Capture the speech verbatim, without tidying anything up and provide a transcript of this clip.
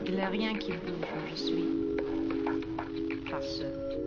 Il n'y a rien qui bouge où je suis. Pas seul.